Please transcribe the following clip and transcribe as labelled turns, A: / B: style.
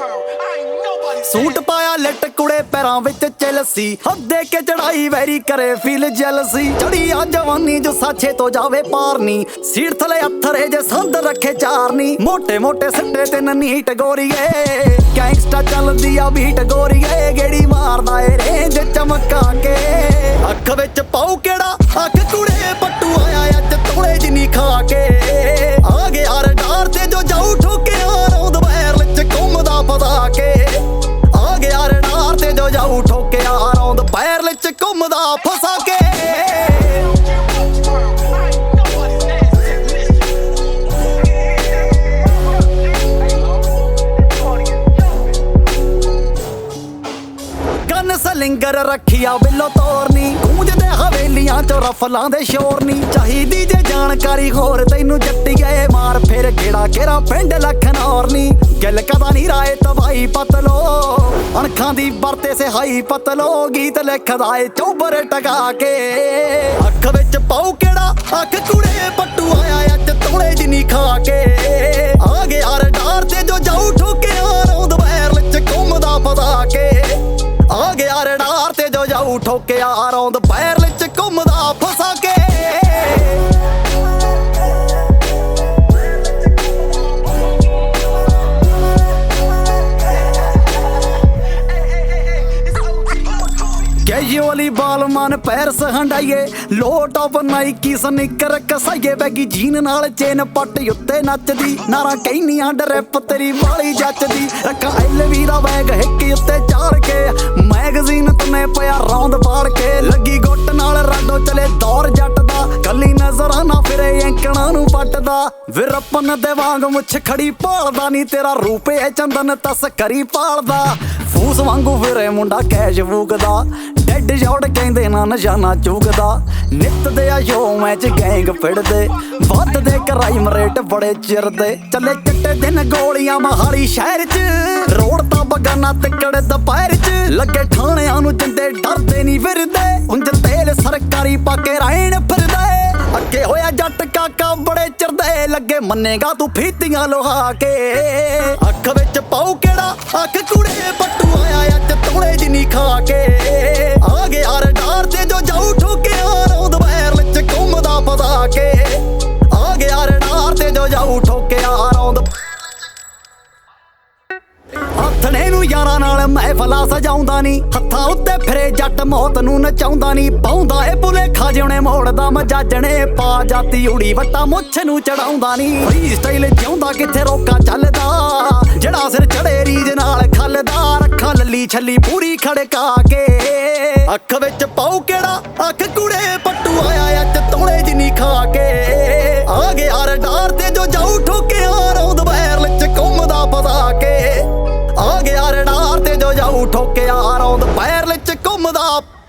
A: suit पाया lit कुड़े पैरां विच चलसी हद के चढ़ाई वैरी करे फील जलसी चढ़ी आ जवानी जो साछे तो जावे पारनी सीट थले अत्थरे जे संद रखे चारनी मोटे मोटे सट्टे ते नीट गोरीए गैंगस्टा चलदी आ बीट गोरीए गेड़ी मारदा ए रेंज चमका के अख विच पाऊ केड़ा अख कुड़े पट्टू आया अज तोले जिनी खा के आ गया रडार ते जो जाऊ ठोके रौंद बैर विच घुमदा फसा के रडार ते जो जाऊ ठोके रौंद पैर विच घुमदा फसा के गन सलिंगर रखिया बिलो तोरनी गूंजदे हवेलियां चो रफलां दे शोर नी चाहिदी जे जानकारी होर तैनू जट्टीए मार फिर गेड़ा केरा पिंड लखनौर नी गिल कदा नी राए तबाही पतलो अणखां दी बरते से हाई पतलो गीत लिखदा ए चौबर टका के अख विच पाऊ केड़ा अख कुड़े पट्टू आया अज तोले जिनी खा के आ गया रडार ते जो जाऊ ठोके रौंद बैर विच घुमदा फसा के आ गया रडार ते जो जाऊ ठोके रौंद पैर विच घुमदा फसा के कैजुअली बालमान पैरस हंडाइए लो टॉप नाइकी सनिकर कसाइए बैगी जीन नाल चेन पट उत्ते नचदी नारा कहनियां डरैप तेरी वाली जचदी रखा एलवी दा बैग हिक उत्ते चाड़ के मैगजीन तने पिया रौंद पाड़ के लगी गुੱਟ नाल राडो चले दौर जट दा कली नजर ना फिरे एंकणा नू पटदा विरपन दे वांग मुछ खड़ी भालदा नी तेरा रूप ए चंदन तस्करी पालदा फूस वांगू फिरे मुंडा कैश फूकदा डेड जौड़ कहंदे ना नशाना चूकदा नित दे शो मैच गैंग फिरदे वधदे क्राइम रेट बड़े चिरदे चले चिट्टे दिन गोलियां महाली शहर च रोड ता बगाना तिकड़ दुपहर च लगे थाणियां नू जिंदे डरदे नी फिरदे उंज तेल सरकारी पाके रायण फिरदे अगे होया जट काका बड़े चिरदे लगे मन्नेगा तू फीतियां लोहा के अख विच पाऊ केड़ा अख कुड़े पट्टू आया अज तोले जिनी खा के आ गया रडार ते जो जाऊ ठोके रौंद बैर विच घुमदा फसा के आ गया रडार ते जो जाऊ ठोके रौंद हथने नू यारां नाल महफला सजाउंदा नी हत्थां उत्ते फिरे जट मौत नू नचाउंदा नी पाउंदा ए भुलेखा जिउणे मोड़दा मजाजणे पा जाती उड़ी वट्टा मुੱਛ नू चढ़ाउंदा नी फ्री स्टाइल जिउंदा किथे रोका चलदा जड़ा सिर चढ़े रीज नाल खलदा रखा लली छली पूरी खड़का के अख विच पाऊ केड़ा अख कुड़े पट्टू आया अज तोले जिनी खा के आ गया रडार ते जो जाऊ ठोके रौंद बैर विच घुमदा फसा के आ गया रडार ते जो जाऊ ठोके रौंद पैर विच घुमदा